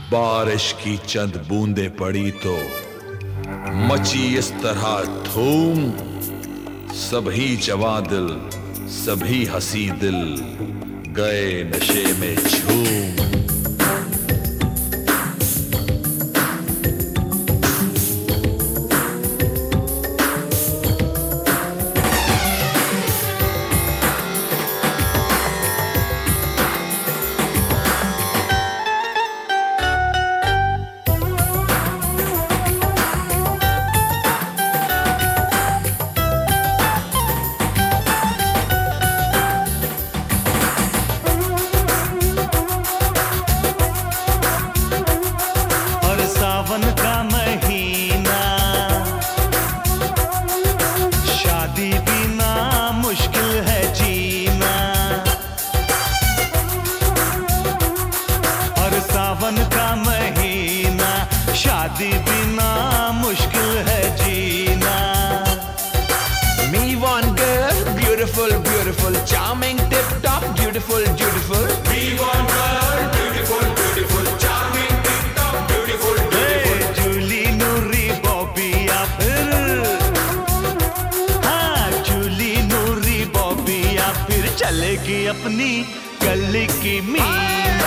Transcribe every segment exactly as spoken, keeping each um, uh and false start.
बारिश की चंद बूंदें पड़ी तो मची इस तरह धूम, सभी जवां दिल सभी हंसी दिल गए नशे में झूम। सावन का महीना, शादी बिना मुश्किल है जीना। और सावन का महीना, शादी बिना मुश्किल है जीना। Me one girl, beautiful, beautiful, charming, tip top, beautiful, beautiful. Me one girl, beautiful, beautiful, charming, tip top, beautiful, beautiful. Jully नूरी बॉबी या फिर, हाँ जूली नूरी बॉबी या फिर चलेगी अपनी गली की मीना।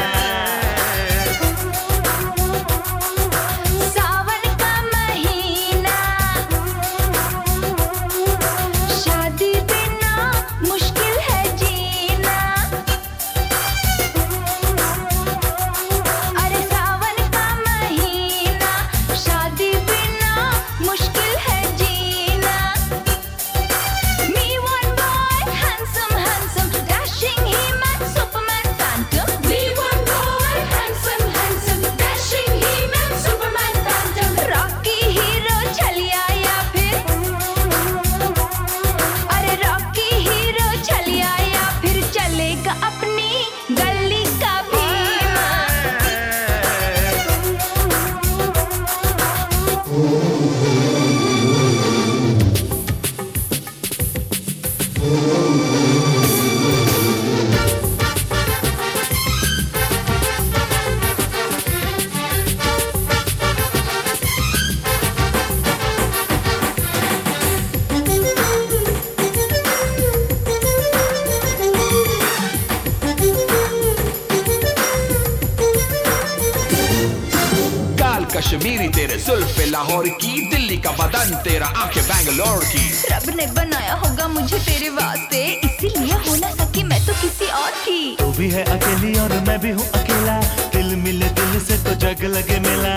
कश्मीरी तेरे जुल्फे लाहौर की, दिल्ली का बदन तेरा आंखें बैंगलोर की। रब ने बनाया होगा मुझे तेरे वास्ते, इसीलिए हो ना सकी मैं तो किसी और की। तू भी है अकेली और मैं भी हूँ अकेला, दिल मिले दिल से तो जग लगे मिला।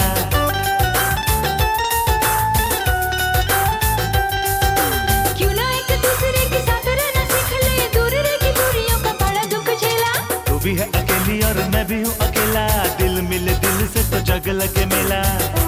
क्यों ना एक दूसरे के साथ रहना सीख ले, दूर रह के दूरियों का बड़ा दुख झेला। तू भी है अकेली और मैं भी हूँ अकेला, दिल मिले दिल से तो जग लगे मिला।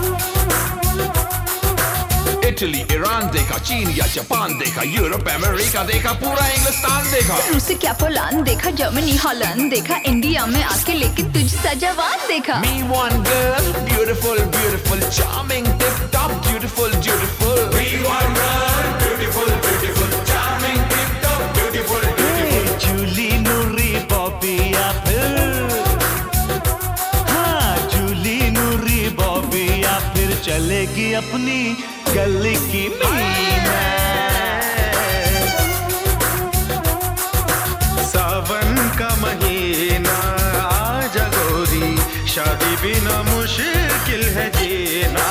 इटली ईरान देखा, चीन या जापान देखा, यूरोप अमेरिका देखा, पूरा इंग्लिस्तान देखा। रूस क्या पोलैंड देखा, जर्मनी हॉलैंड देखा, इंडिया में आके लेके तुझसा जवान देखा। Me one girl, beautiful, beautiful, charming, tip top, beautiful, beautiful. Me one girl, beautiful, beautiful, charming, tip top, beautiful, beautiful. Jully नूरी बॉबी या फिर, हाँ जूली नूरी बॉबी या फिर चलेगी अपनी गली की मीना। सावन का महीना आजा गोरी, शादी बिना मुश्किल है जीना।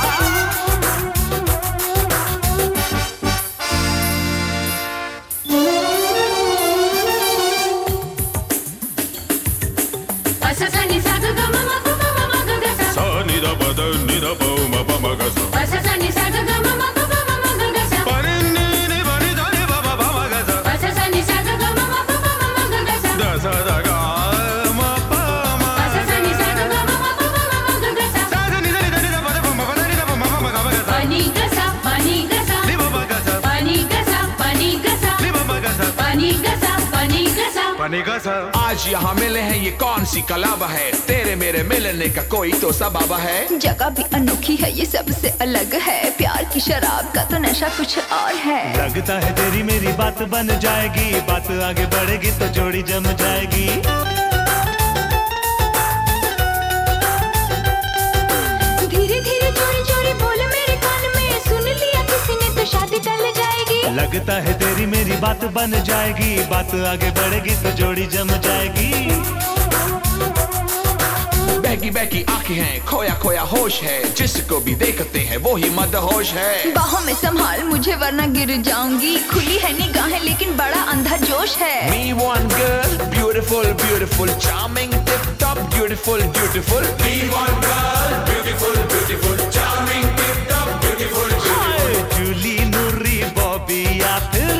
आज यहाँ मिले हैं ये कौन सी कलाब है, तेरे मेरे मिलने का कोई तो सबब है। जगह भी अनोखी है, ये सबसे अलग है, प्यार की शराब का तो नशा कुछ और है। लगता है तेरी मेरी बात बन जाएगी, बात आगे बढ़ेगी तो जोड़ी जम जाएगी। लगता है तेरी मेरी बात बन जाएगी, बात आगे बढ़ेगी तो जोड़ी जम जाएगी। बहकी बहकी आंखें हैं, खोया खोया होश है, जिसको भी देखते हैं वो ही मदहोश है। बाहों में संभाल मुझे वरना गिर जाऊंगी, खुली है निगाहें लेकिन बड़ा अंधा जोश है। Me one girl, beautiful, beautiful, charming, tip top, beautiful, beautiful. Me one girl, beautiful, beautiful, charming, tip top, beautiful, beautiful. हाय जूली नूरी बॉबी या फिर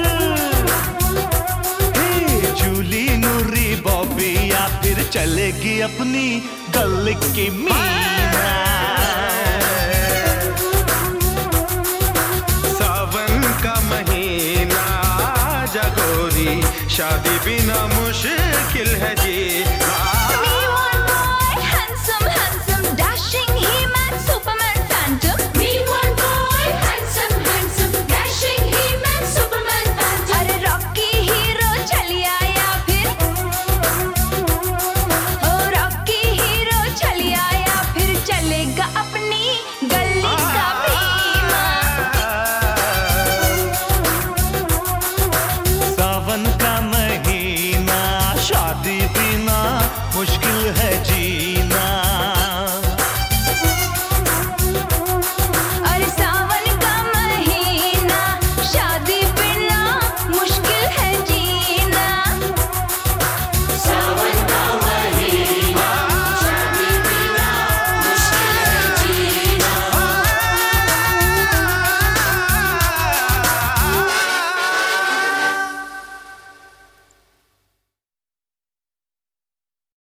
हे जूली नूरी बॉबी या फिर चलेगी अपनी गली की मीना। सावन का महीना आजा गोरी, शादी बिना मुश्किल है जीना।